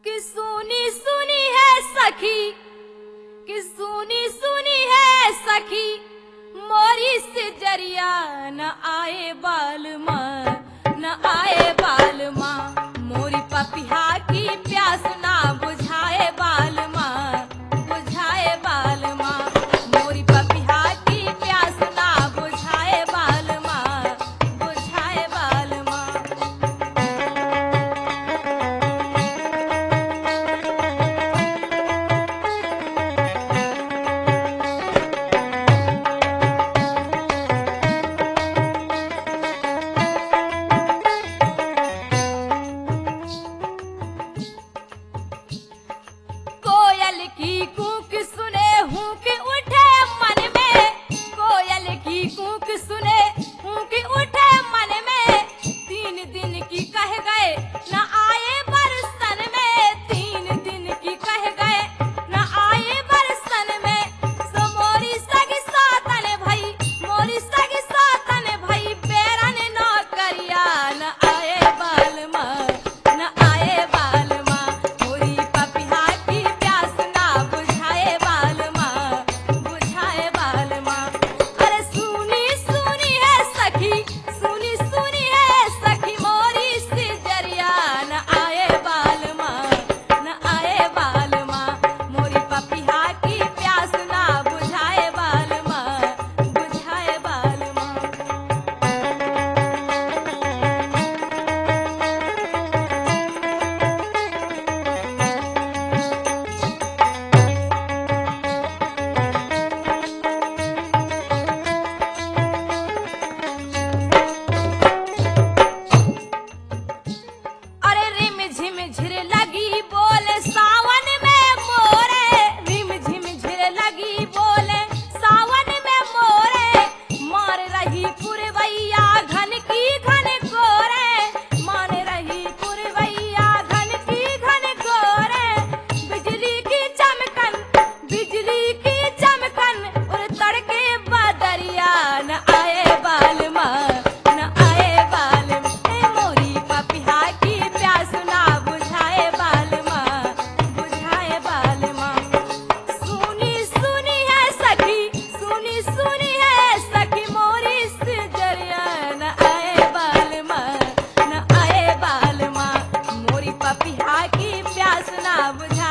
कि सुनी सुनी है सखी, कि सुनी सुनी है सखी, मोरी से जरिया न आए बालमा, न आए बालमा, मोरी पपिहा की प्यास ना बुझाए बालमा, बुझाए बालमा, मोरी पपिहा की प्यास ना बुझाए बालमा, बुझाए बालमा। कोयल की कूक सुने हुक उठे मन में, कोयल की कूक सुने हुक उठे मन में, 3 दिन की कह गए न आए बरसन में, 3 दिन की कह गए न आए बरसन में, सो मोरी सगी सातन भई, मोरी सगी सातन भई, बेरन न करिया न आए बालमा, न आए बालमा, मोरी पपिहा की प्यास ना बुझाए बालमा, बुझाए बालमा। अरे सुनी सुनी है सखी, सुनी सुनी है सखी, मोरी से जरिया न आए बालमा, न आए बालमा, मोरी पपिहा की प्यास ना बुझाए बालमा, बुझाए बालमा। अरे रिम झिम झिर लगी बोले सावन में मोरे, रिम झिम झिर लगी बोले सावन में मोरे, मार रही पुरवैया घन की घन गोरे, मार रही पुरवैया घन की घन गोरे, बिजली की चमकन, बिजली की चमकन, और तड़के बदरिया न आए बालमा, न आए बालमा, ए मोरी पपिहा की प्यास ना बुझाए बालमा, बुझाए बालमा। सुनी सुनी है सखी, सुनी सुनी है सखी, मोरी से जरिया न आए बालमा, न आए बालमा, मोरी पपिहा की प्यास ना बुझाए